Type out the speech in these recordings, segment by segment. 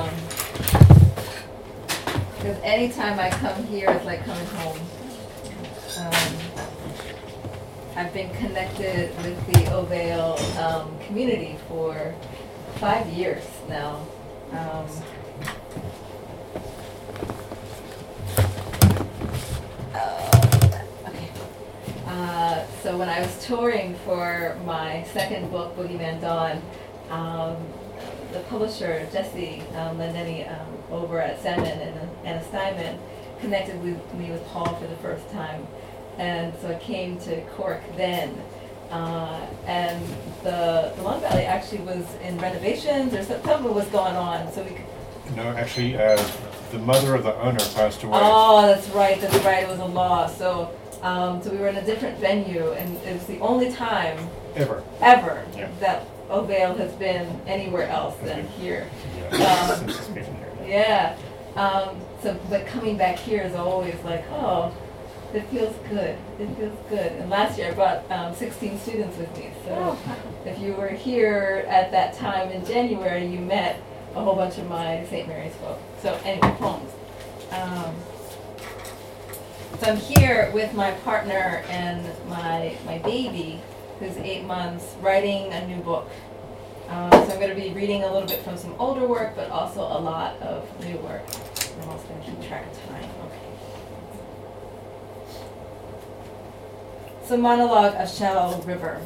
Because anytime I come here, it's like coming home. I've been connected with the Ovale community for 5 years now. So when I was touring for my second book, Boogeyman Dawn, the publisher, Jesse Lendeni, over at Salmon and Anna Steinman, connected with me with Paul for the first time. And so I came to Cork then. And the Long Valley actually was in renovations, or something was going on. So we could. No, actually, the mother of the owner passed away. Oh, that's right. It was a loss. So we were in a different venue, and it was the only time ever that Ovale has been anywhere else than here. Yeah, since it's been here. Yeah. But coming back here is always like, oh, it feels good. It feels good. And last year I brought 16 students with me. So if you were here at that time in January, you met a whole bunch of my St. Mary's folk. So anyway, poems. So I'm here with my partner and my baby, who's 8 months, writing a new book. So I'm going to be reading a little bit from some older work, but also a lot of new work. I'm also going to keep track of time. Okay. So monologue of Shallow River.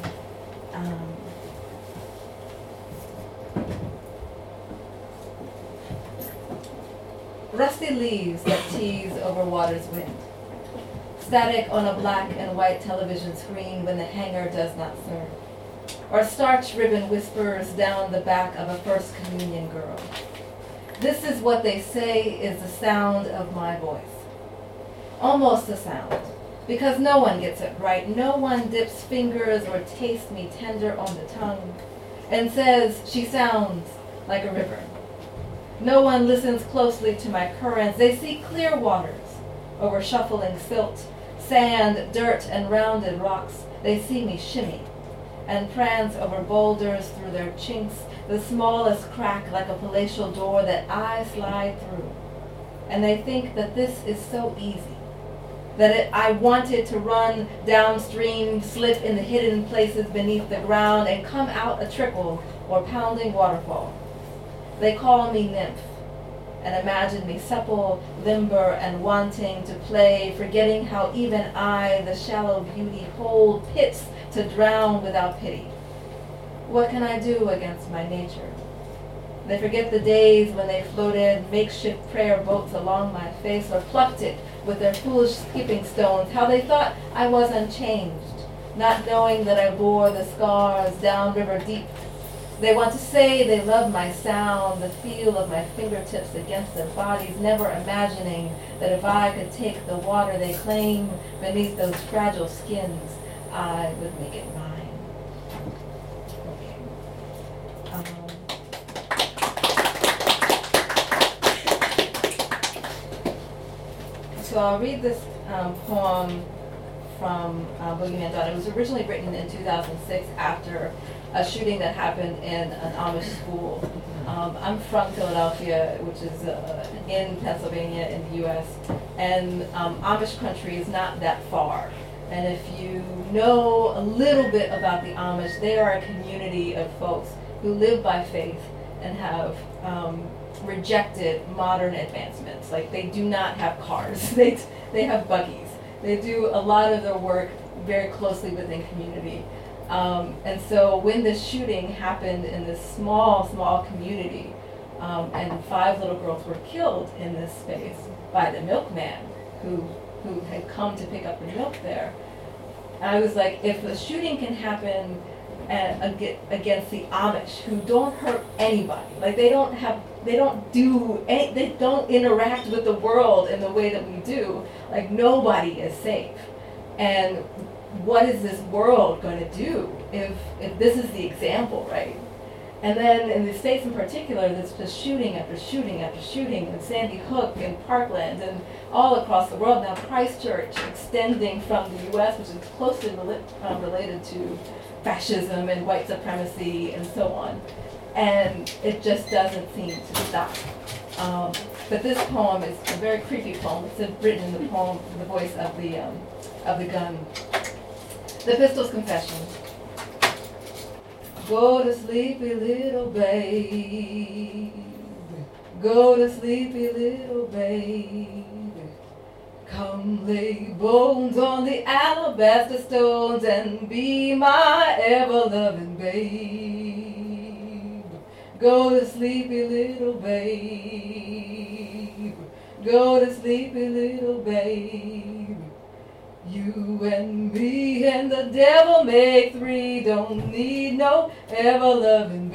Rusty leaves that tease over water's wind. Static on a black and white television screen when the hanger does not serve. Or starch ribbon whispers down the back of a First Communion girl. This is what they say is the sound of my voice. Almost a sound, because no one gets it right. No one dips fingers or tastes me tender on the tongue and says she sounds like a river. No one listens closely to my currents. They see clear waters over shuffling silt, sand, dirt, and rounded rocks. They see me shimmy and prance over boulders through their chinks, the smallest crack like a palatial door that I slide through. And they think that this is so easy, that I wanted to run downstream, slip in the hidden places beneath the ground, and come out a trickle or pounding waterfall. They call me nymph, and imagine me supple, limber, and wanting to play, forgetting how even I, the shallow beauty, hold pits to drown without pity. What can I do against my nature? They forget the days when they floated makeshift prayer boats along my face, or plucked it with their foolish skipping stones, how they thought I was unchanged, not knowing that I bore the scars down river deep. They want to say they love my sound, the feel of my fingertips against their bodies, never imagining that if I could take the water they claim beneath those fragile skins, I would make it mine. Okay. So I'll read this poem from Boogeyman Dawn. It was originally written in 2006 after a shooting that happened in an Amish school. I'm from Philadelphia, which is in Pennsylvania in the U.S., and Amish country is not that far. And if you know a little bit about the Amish, they are a community of folks who live by faith and have rejected modern advancements. Like, they do not have cars, they have buggies. They do a lot of their work very closely within community. And so when this shooting happened in this small community, and 5 little girls were killed in this space by the milkman who had come to pick up the milk there, I was like, if the shooting can happen against the Amish, who don't hurt anybody, like they don't interact with the world in the way that we do, like nobody is safe. And what is this world going to do if this is the example, right? And then in the States in particular, there's just shooting after shooting after shooting in Sandy Hook and Parkland and all across the world. Now Christchurch extending from the U.S., which is closely related to fascism and white supremacy and so on. and it just doesn't seem to stop. But this poem is a very creepy poem. It's written in the poem, the voice of the gun. The Pistol's Confession. Go to sleepy little babe. Go to sleepy little babe. Come lay bones on the alabaster stones and be my ever-loving babe. Go to sleepy little babe. Go to sleepy little babe. You and me and the devil make three. Don't need no ever-loving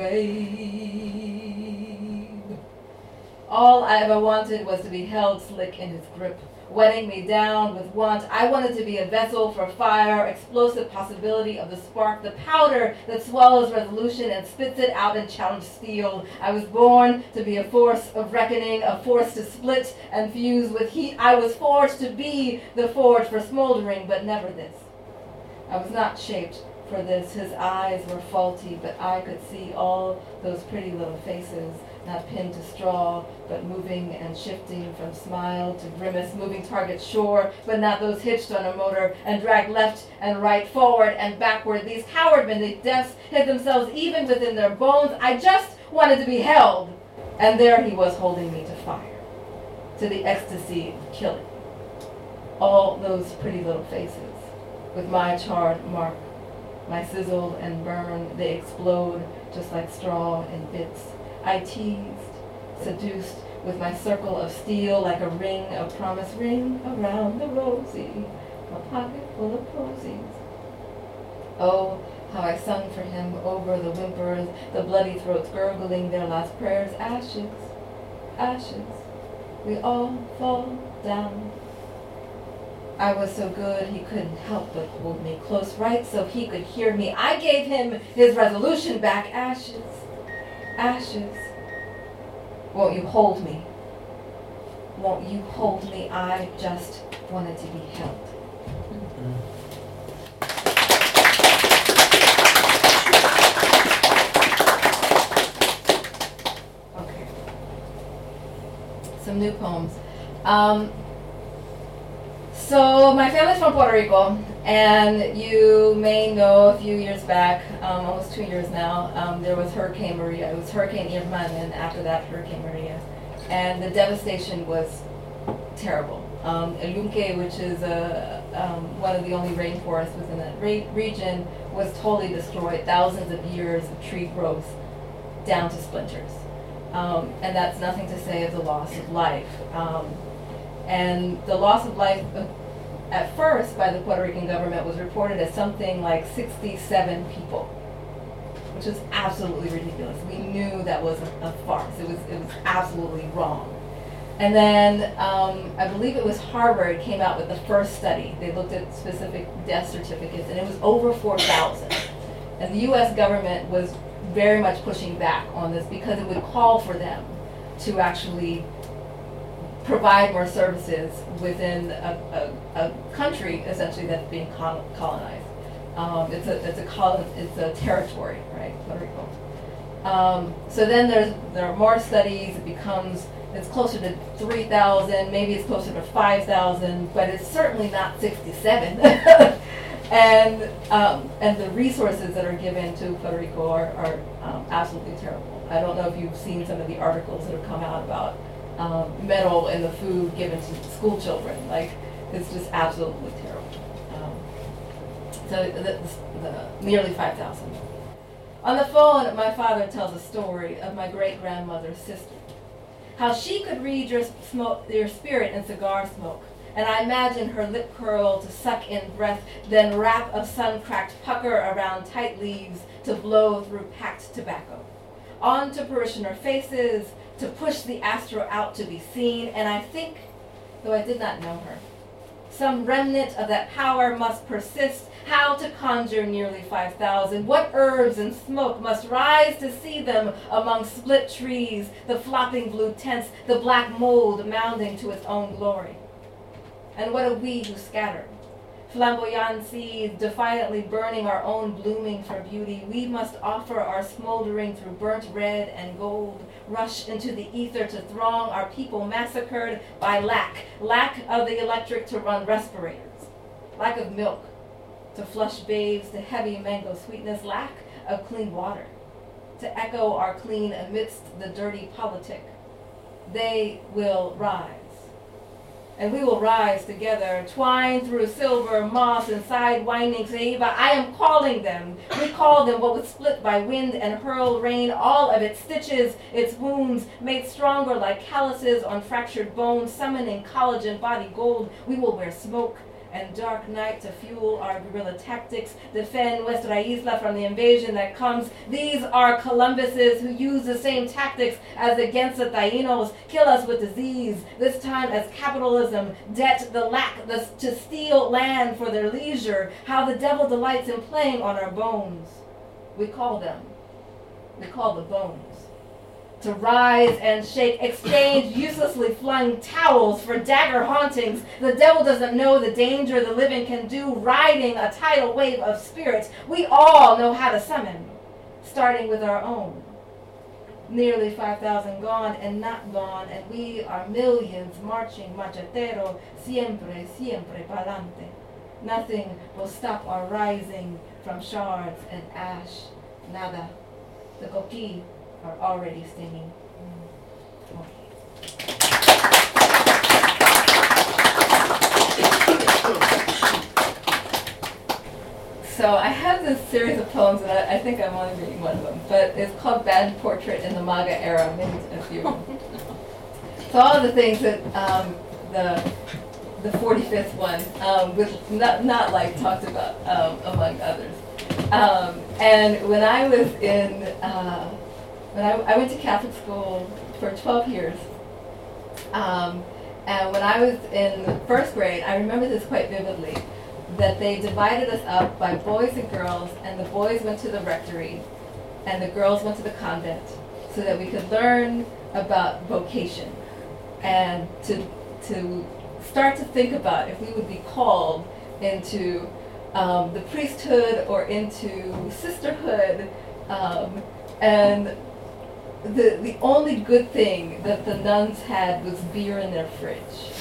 babe. All I ever wanted was to be held slick in his grip, wetting me down with want. I wanted to be a vessel for fire, explosive possibility of the spark, the powder that swallows resolution and spits it out and challenge steel. I was born to be a force of reckoning, a force to split and fuse with heat. I was forged to be the forge for smoldering, but never this. I was not shaped for this. His eyes were faulty, but I could see all those pretty little faces, not pinned to straw, but moving and shifting from smile to grimace, moving targets sure, but not those hitched on a motor and dragged left and right, forward and backward. These cowardmen, these deaths, hid themselves even within their bones. I just wanted to be held. And there he was holding me to fire, to the ecstasy of killing. All those pretty little faces, with my charred mark, my sizzle and burn, they explode just like straw in bits. I teased, seduced with my circle of steel like a ring of promise, ring around the rosy, a pocket full of posies. Oh, how I sung for him over the whimpers, the bloody throats gurgling their last prayers. Ashes, ashes, we all fall down. I was so good he couldn't help but hold me close, right so he could hear me. I gave him his resolution back. Ashes, ashes, won't you hold me? Won't you hold me? I just wanted to be held. Okay. Some new poems. So my family's from Puerto Rico, and you may know a few years back, almost 2 years now, there was Hurricane Maria. It was Hurricane Irma, and then after that, Hurricane Maria. And the devastation was terrible. El Yunque, which is one of the only rainforests within that region, was totally destroyed. Thousands of years of tree growth down to splinters. And that's nothing to say of the loss of life. And the loss of life, at first, by the Puerto Rican government was reported as something like 67 people, which is absolutely ridiculous. We knew that was a farce. It was absolutely wrong. And then I believe it was Harvard came out with the first study. They looked at specific death certificates, and it was over 4,000. And the U.S. government was very much pushing back on this because it would call for them to actually provide more services within a country essentially that's being colonized. It's a territory, right, Puerto Rico. So then there are more studies. It's closer to 3,000. Maybe it's closer to 5,000, but it's certainly not 67. And the resources that are given to Puerto Rico are absolutely terrible. I don't know if you've seen some of the articles that have come out about metal in the food given to school children. Like, it's just absolutely terrible. So the nearly 5,000. On the phone, my father tells a story of my great-grandmother's sister. How she could read your spirit in cigar smoke. And I imagine her lip curl to suck in breath, then wrap of sun-cracked pucker around tight leaves to blow through packed tobacco. On to parishioner faces, to push the astro out to be seen, and I think, though I did not know her, some remnant of that power must persist. How to conjure nearly 5,000? What herbs and smoke must rise to see them among split trees, the flopping blue tents, the black mold mounding to its own glory? And what are we who scatter? Flamboyant seeds, defiantly burning our own blooming for beauty, we must offer our smoldering through burnt red and gold, rush into the ether to throng our people massacred by lack of the electric to run respirators, lack of milk to flush babes to heavy mango sweetness, lack of clean water to echo our clean amidst the dirty politic. They will rise. And we will rise together, twined through silver, moss, and side-winding Ceiba. I am calling them. We call them what was split by wind and hurled rain, all of its stitches, its wounds, made stronger like calluses on fractured bones, summoning collagen body gold. We will wear smoke and dark night to fuel our guerrilla tactics, defend Nuestra Isla from the invasion that comes. These are Columbuses who use the same tactics as against the Tainos, kill us with disease, this time as capitalism, debt, the lack to steal land for their leisure, how the devil delights in playing on our bones. We call the bones. To rise and shake, exchange uselessly flung towels for dagger hauntings. The devil doesn't know the danger the living can do, riding a tidal wave of spirits we all know how to summon, starting with our own. Nearly 5,000 gone and not gone, and we are millions marching machetero, siempre, siempre pa'lante. Nothing will stop our rising from shards and ash. Nada. The coquí are already singing. So I have this series of poems, and I think I'm only reading one of them, but it's called Band Portrait in the MAGA Era. Maybe a few. So all of the things that the 45th one with not like talked about among others. And when I was in I went to Catholic school for 12 years, and when I was in first grade, I remember this quite vividly, that they divided us up by boys and girls, and the boys went to the rectory, and the girls went to the convent, so that we could learn about vocation, and to start to think about if we would be called into the priesthood or into sisterhood, and the only good thing that the nuns had was beer in their fridge.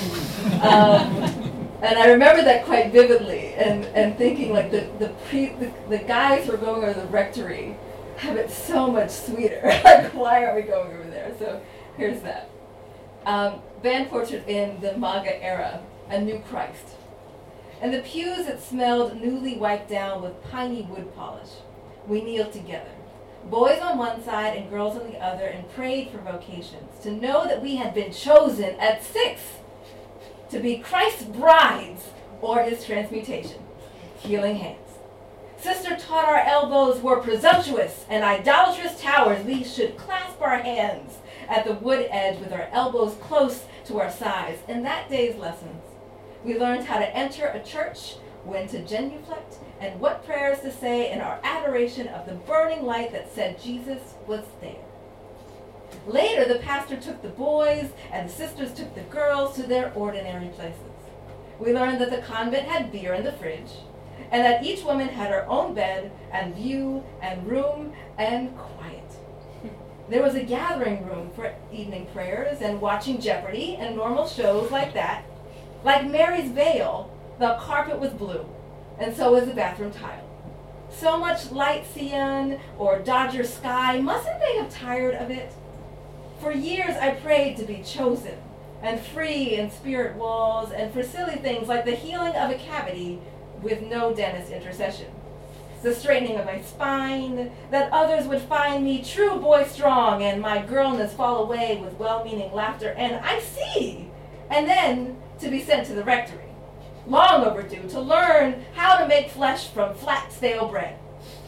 And I remember that quite vividly, and thinking like the guys who are going over the rectory have it so much sweeter. Like, why are we going over there? So here's that. Band Portrait in the MAGA Era, a new Christ. And the pews that smelled newly wiped down with piney wood polish. We kneeled together. Boys on one side and girls on the other, and prayed for vocations, to know that we had been chosen at 6 to be Christ's brides or his transmutation, healing hands. Sister taught our elbows were presumptuous and idolatrous towers. We should clasp our hands at the wood edge with our elbows close to our sides. In that day's lessons, we learned how to enter a church, when to genuflect, and what prayers to say in our adoration of the burning light that said Jesus was there. Later, the pastor took the boys and the sisters took the girls to their ordinary places. We learned that the convent had beer in the fridge, and that each woman had her own bed and view and room and quiet. There was a gathering room for evening prayers and watching Jeopardy and normal shows like that. Like Mary's veil, the carpet was blue, and so was the bathroom tile. So much light cyan or Dodger sky, mustn't they have tired of it? For years I prayed to be chosen and free in spirit walls, and for silly things like the healing of a cavity with no dentist intercession, the straightening of my spine, that others would find me true boy strong and my girlness fall away with well-meaning laughter, and I see, and then to be sent to the rectory, long overdue, to learn how to make flesh from flat, stale bread.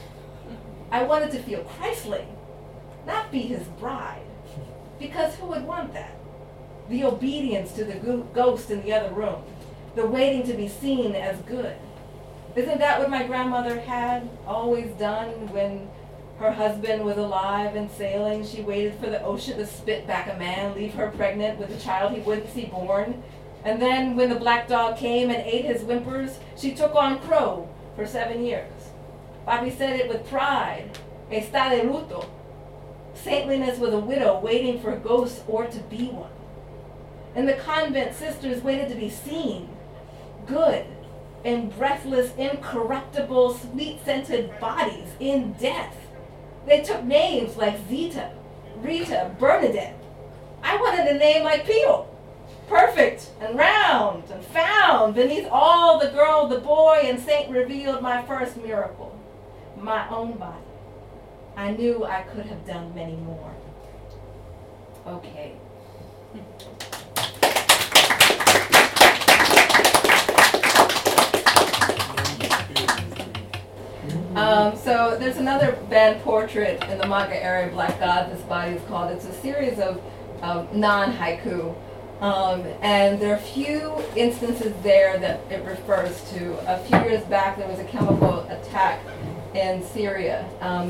I wanted to feel Christly, not be his bride, because who would want that? The obedience to the ghost in the other room, the waiting to be seen as good. Isn't that what my grandmother had always done when her husband was alive and sailing? She waited for the ocean to spit back a man, leave her pregnant with a child he wouldn't see born, And then when the black dog came and ate his whimpers, she took on Crow for 7 years. Papi said it with pride. Está de luto. Saintliness was a widow waiting for a ghost or to be one. In the convent, sisters waited to be seen, good, in breathless, incorruptible, sweet-scented bodies in death. They took names like Zita, Rita, Bernadette. I wanted a name like Pio. Perfect and round and found beneath all the girl, the boy, and saint revealed my first miracle, my own body. I knew I could have done many more. Okay. So there's another band portrait in the manga area, Black God, This Body is Called. It's a series of non-haiku. And there are a few instances there that it refers to. A few years back, there was a chemical attack in Syria,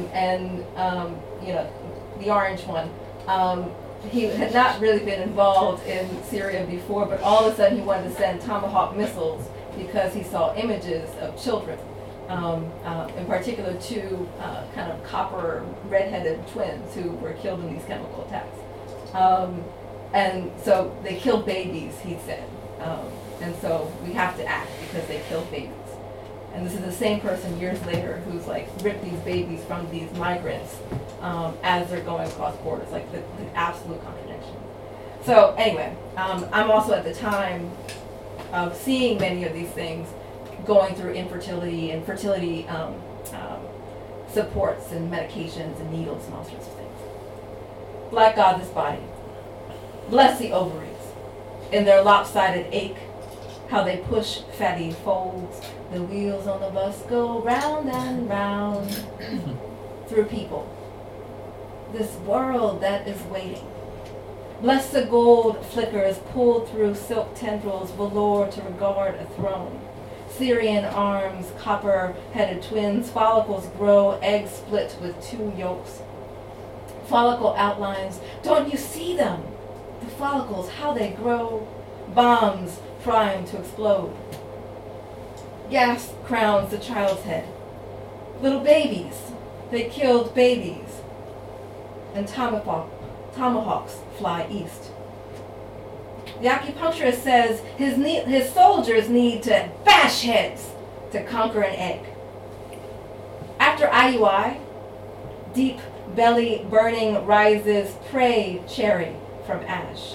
the orange one. He had not really been involved in Syria before, but all of a sudden he wanted to send Tomahawk missiles because he saw images of children, in particular two kind of copper red-headed twins who were killed in these chemical attacks. And so they killed babies, he said. And so we have to act because they killed babies. And this is the same person years later who's like ripped these babies from these migrants as they're going across borders, like the absolute contradiction. So anyway, I'm also at the time of seeing many of these things going through infertility and fertility supports and medications and needles and all sorts of things. Black God, This Body. Bless the ovaries in their lopsided ache, how they push fatty folds. The wheels on the bus go round and round through people. This world that is waiting. Bless the gold flickers pulled through silk tendrils, velour to regard a throne. Syrian arms, copper-headed twins, follicles grow, eggs split with two yolks. Follicle outlines, don't you see them? The follicles, how they grow, bombs primed to explode. Gas crowns the child's head. Little babies, they killed babies. And tomahawks fly east. The acupuncturist says his soldiers need to bash heads to conquer an egg. After IUI, deep belly burning rises, pray cherry from ash.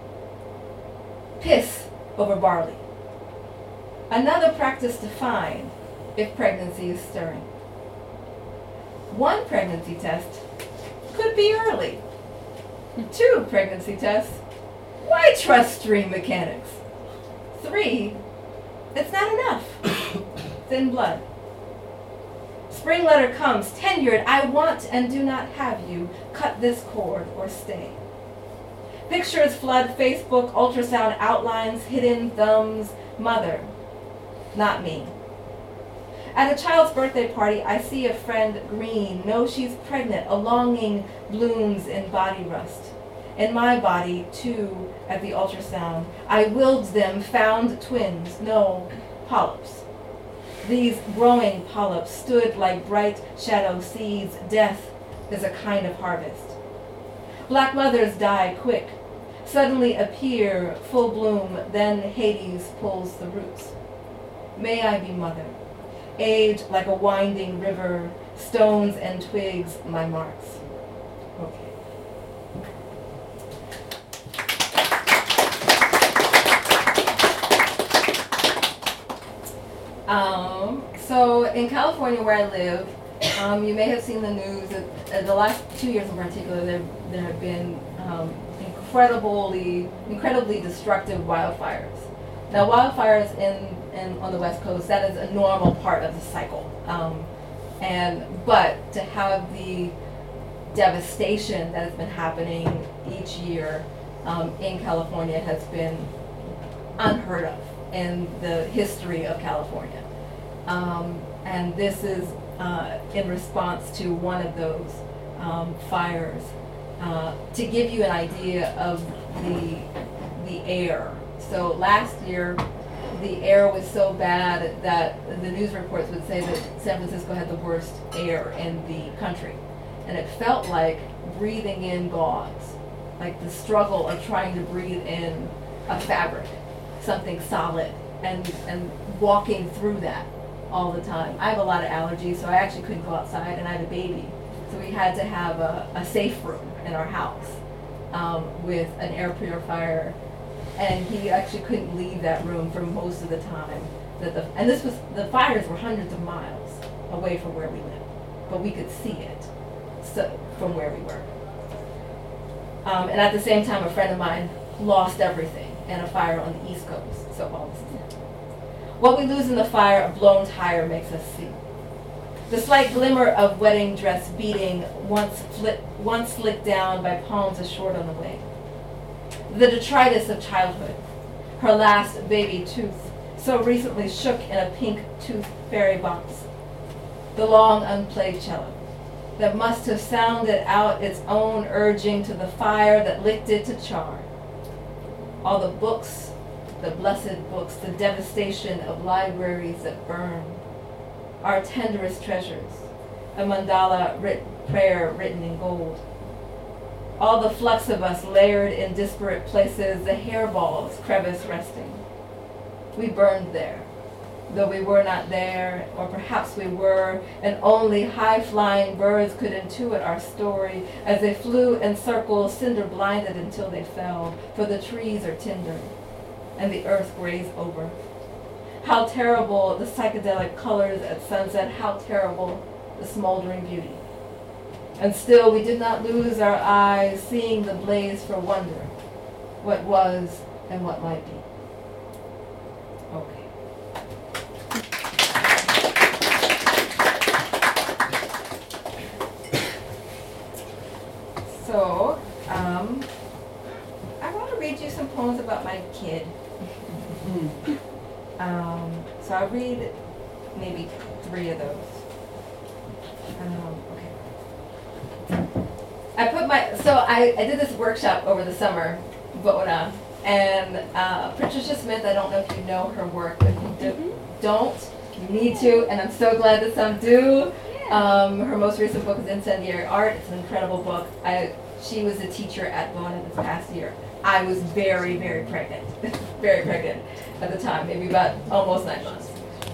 Piss over barley. Another practice to find if pregnancy is stirring. One pregnancy test could be early. 2 pregnancy tests. Why trust stream mechanics? 3, it's not enough. Thin blood. Spring letter comes, tenured, I want and do not have you. Cut this cord or stay. Pictures flood Facebook, ultrasound outlines, hidden thumbs, mother, not me. At a child's birthday party, I see a friend green, know she's pregnant, a longing blooms in body rust. In my body, too, at the ultrasound, I willed them, found twins, no, polyps. These growing polyps stood like bright shadow seeds. Death is a kind of harvest. Black mothers die quick, suddenly appear, full bloom, then Hades pulls the roots. May I be mother, age like a winding river, stones and twigs my marks. Okay. So in California where I live, you may have seen the news that the last 2 years in particular, there have been incredibly destructive wildfires. Now wildfires on the West Coast, that is a normal part of the cycle. But to have the devastation that has been happening each year in California has been unheard of in the history of California. And this is in response to one of those fires. To give you an idea of the air, So last year, the air was so bad that the news reports would say that San Francisco had the worst air in the country. And it felt like breathing in gauze, like the struggle of trying to breathe in a fabric, something solid, and walking through that all the time. I have a lot of allergies, so I actually couldn't go outside, and I had a baby. So we had to have a safe room in our house with an air purifier, and he actually couldn't leave that room for most of the time. And the fires were hundreds of miles away from where we live, but we could see it from where we were. And at the same time, a friend of mine lost everything in a fire on the East Coast. So all this is it. What we lose in the fire, a blown tire makes us see. The slight glimmer of wedding dress beating, once slicked down by palms ashort on the way. The detritus of childhood, her last baby tooth, so recently shook in a pink tooth fairy box. The long unplayed cello, that must have sounded out its own urging to the fire that licked it to char. All the books, the blessed books, the devastation of libraries that burn, our tenderest treasures, a mandala prayer written in gold. All the flux of us layered in disparate places, the hairballs crevice resting. We burned there, though we were not there, or perhaps we were, and only high-flying birds could intuit our story as they flew in circles, cinder-blinded until they fell, for the trees are tinder, and the earth grazed over. How terrible the psychedelic colors at sunset, how terrible the smoldering beauty. And still we did not lose our eyes, seeing the blaze for wonder, what was and what might be. Okay. So, I want to read you some poems about my kid. So I'll read maybe 3 of those. Okay. I did this workshop over the summer, Bona, and Patricia Smith, I don't know if you know her work, but if you don't, you need to, and I'm so glad that some do. Her most recent book is Incendiary Art. It's an incredible book. She was a teacher at Bona this past year. I was very, very pregnant, very pregnant at the time, maybe about almost 9 months.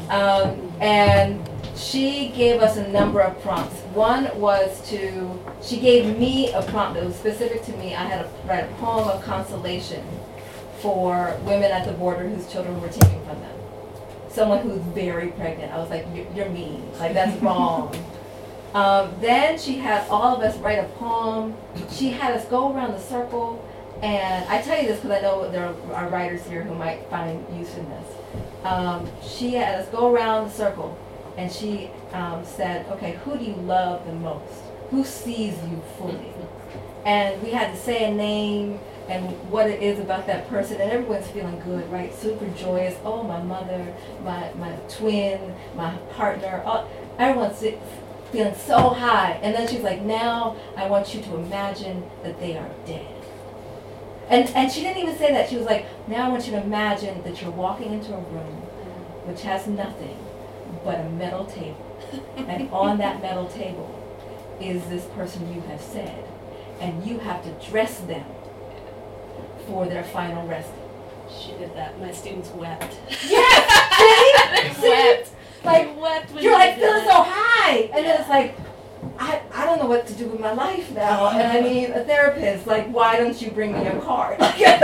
And she gave us a number of prompts. One was she gave me a prompt that was specific to me. I had to write a poem of consolation for women at the border whose children were taken from them. Someone who's very pregnant. I was like, you're mean, like that's wrong. Then she had all of us write a poem. She had us go around the circle. And I tell you this because I know there are writers here who might find use in this. She had us go around the circle, and she said, okay, who do you love the most? Who sees you fully? And we had to say a name and what it is about that person, and everyone's feeling good, right? Super joyous. Oh, my mother, my twin, my partner. Everyone's feeling so high. And then she's like, now I want you to imagine that they are dead. And she didn't even say that. She was like, now I want you to imagine that you're walking into a room which has nothing but a metal table. And on that metal table is this person you have said. And you have to dress them for their final resting. She did that. My students wept. Yes! See? Wept. Like, wept when you're like did feeling that. so high. And then it's like, I don't know what to do with my life now, and I need a therapist. Like, why don't you bring me a card?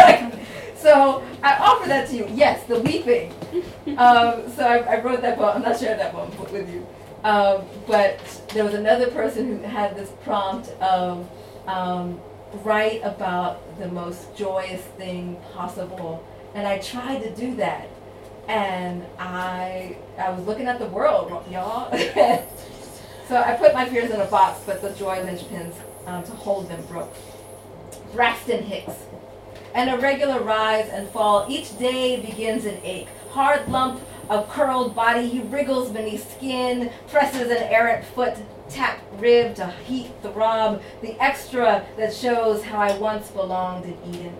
So I offer that to you. Yes, the weeping. So I wrote that poem. I'm not sharing that poem with you. But there was another person who had this prompt of write about the most joyous thing possible. And I tried to do that. And I was looking at the world, y'all. So I put my fears in a box, but the joy linchpins to hold them broke. Braxton Hicks. An irregular rise and fall. Each day begins an ache. Hard lump of curled body. He wriggles beneath skin, presses an errant foot, tap rib to heat throb. The extra that shows how I once belonged in Eden.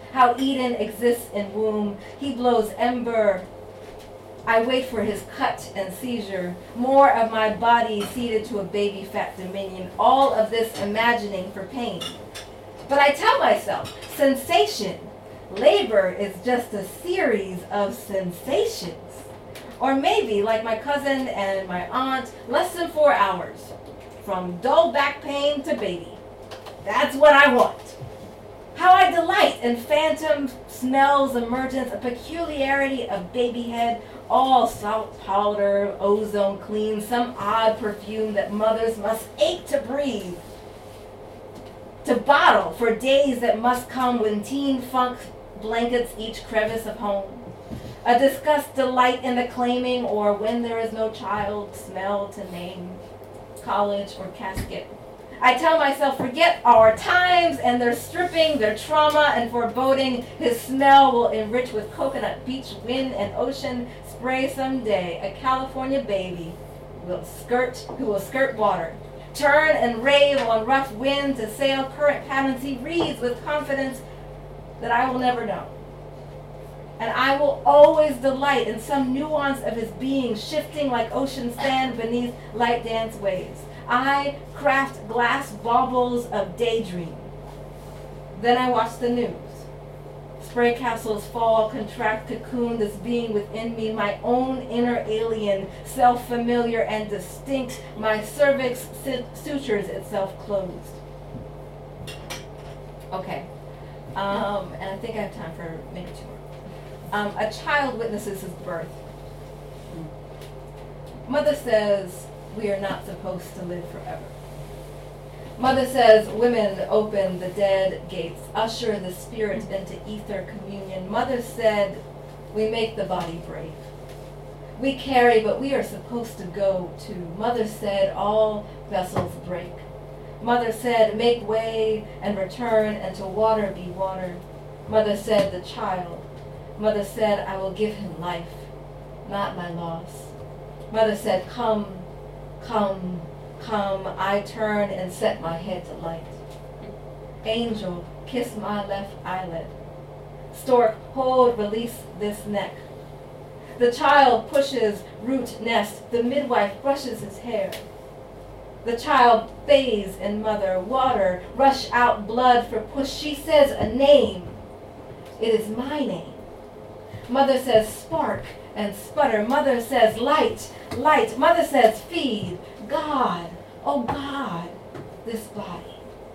how Eden exists in womb. He blows ember. I wait for his cut and seizure. More of my body ceded to a baby fat dominion. All of this imagining for pain. But I tell myself, sensation. Labor is just a series of sensations. Or maybe, like my cousin and my aunt, less than 4 hours. From dull back pain to baby. That's what I want. How I delight in phantom smells, emergence, a peculiarity of baby head, all salt powder, ozone clean, some odd perfume that mothers must ache to breathe. To bottle for days that must come when teen funk blankets each crevice of home. A disgust delight in the claiming, or when there is no child, smell to name, college or casket. I tell myself, forget our times and their stripping, their trauma and foreboding. His smell will enrich with coconut, beach, wind, and ocean spray someday. A California baby who will skirt water, turn and rave on rough wind to sail current patterns he reads with confidence that I will never know. And I will always delight in some nuance of his being, shifting like ocean sand beneath light dance waves. I craft glass baubles of daydream. Then I watch the news. Spray capsules fall, contract, cocoon this being within me, my own inner alien, self-familiar and distinct. My cervix sutures itself closed. Okay. And I think I have time for maybe 2 more. A child witnesses his birth. Mother says we are not supposed to live forever. Mother says women open the dead gates, usher the spirit into ether communion. Mother said we make the body brave. We carry, but we are supposed to go too. Mother said all vessels break. Mother said make way and return, and to water be water. Mother said the child. Mother said, I will give him life, not my loss. Mother said, come, come, come. I turn and set my head to light. Angel, kiss my left eyelid. Stork, hold, release this neck. The child pushes root nest. The midwife brushes his hair. The child bathes in mother. Water, rush out blood for push. She says a name. It is my name. Mother says spark and sputter. Mother says light, light. Mother says feed. God, oh God, this body.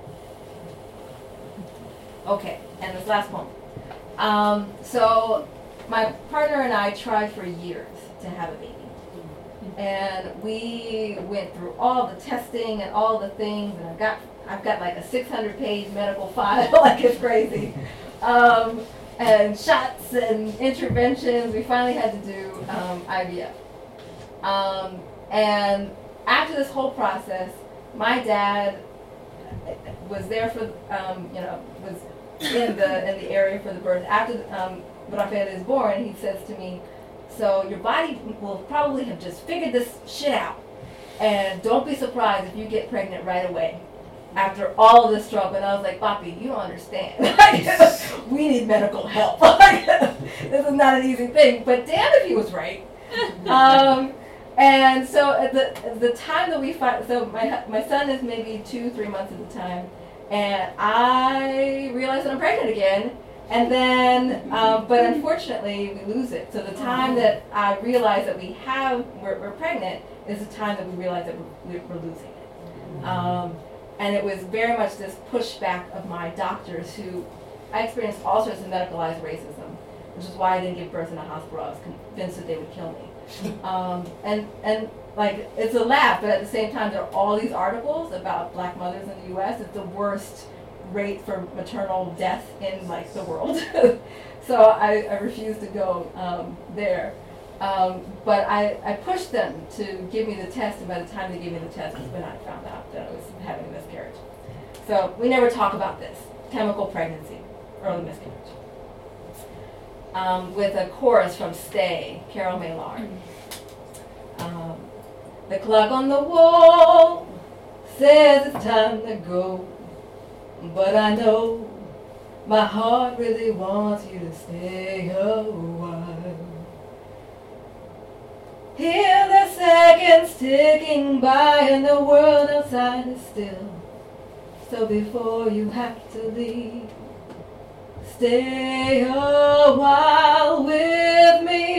Okay, and this last one. So my partner and I tried for years to have a baby. And we went through all the testing and all the things, and I've got like a 600-page medical file, like it's crazy. And shots and interventions. We finally had to do IVF. And after this whole process, my dad was there for, was in the area for the birth. After Rafael is born, he says to me, so your body will probably have just figured this shit out. And don't be surprised if you get pregnant right away. After all of this struggle, and I was like, Papi, you don't understand. We need medical help. This is not an easy thing, but damn if he was right. And so at the time that we find, so my son is maybe 2-3 months at the time, and I realize that I'm pregnant again, and then, but unfortunately we lose it. So the time that I realize that we're pregnant is the time that we realize that we're losing it. And it was very much this pushback of my doctors who, I experienced all sorts of medicalized racism, which is why I didn't give birth in a hospital. I was convinced that they would kill me. And like, it's a laugh, but at the same time, there are all these articles about black mothers in the U.S. It's the worst rate for maternal death in like the world. So I refused to go there. But I pushed them to give me the test, and by the time they gave me the test is when I found out that I was having a miscarriage. So we never talk about this. Chemical pregnancy, early miscarriage. With a chorus from Stay, Carol Maylard. The clock on the wall says it's time to go, but I know My heart really wants you to stay a while. Hear the seconds ticking by and the world outside is still. So before you have to leave, stay a while with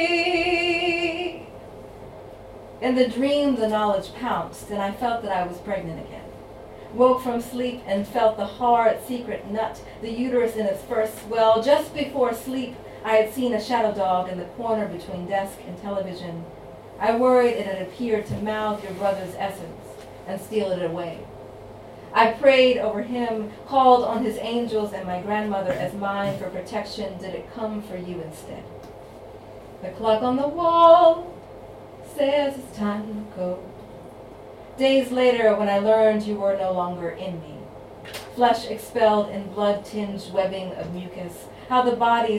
me. In the dream, the knowledge pounced, and I felt that I was pregnant again. Woke from sleep and felt the hard, secret nut, the uterus in its first swell. Just before sleep, I had seen a shadow dog in the corner between desk and television. I worried it had appeared to mouth your brother's essence and steal it away. I prayed over him, called on his angels and my grandmother as mine for protection. Did it come for you instead? The clock on the wall says it's time to go. Days later, when I learned you were no longer in me, flesh expelled in blood-tinged webbing of mucus, how the body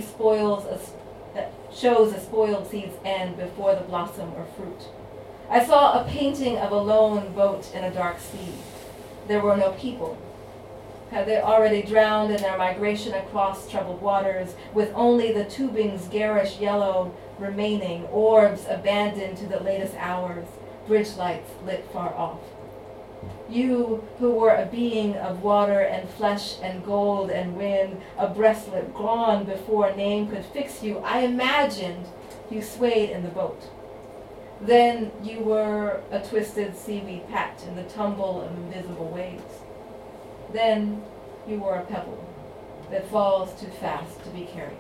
shows a spoiled seed's end before the blossom or fruit. I saw a painting of a lone boat in a dark sea. There were no people. Had they already drowned in their migration across troubled waters, with only the tubing's garish yellow remaining, orbs abandoned to the latest hours, bridge lights lit far off. You who were a being of water and flesh and gold and wind, a breastlet gone before a name could fix you, I imagined you swayed in the boat. Then you were a twisted seaweed patch in the tumble of invisible waves. Then you were a pebble that falls too fast to be carried.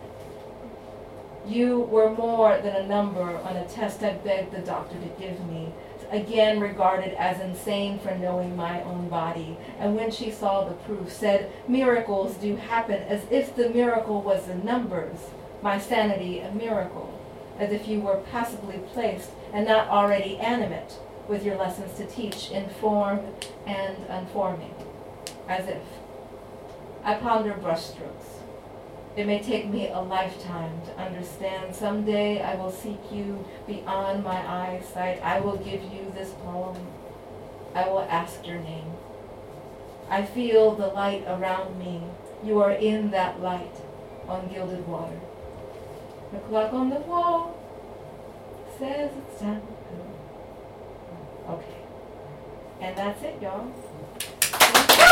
You were more than a number on a test I begged the doctor to give me, again regarded as insane for knowing my own body, and when she saw the proof, said miracles do happen, as if the miracle was the numbers, my sanity a miracle, as if you were passively placed and not already animate, with your lessons to teach, informed and unforming, as if. I ponder brushstrokes. It may take me a lifetime to understand. Someday I will seek you beyond my eyesight. I will give you this poem. I will ask your name. I feel the light around me. You are in that light on gilded water. The clock on the wall says it's time to go. Okay. And that's it, y'all.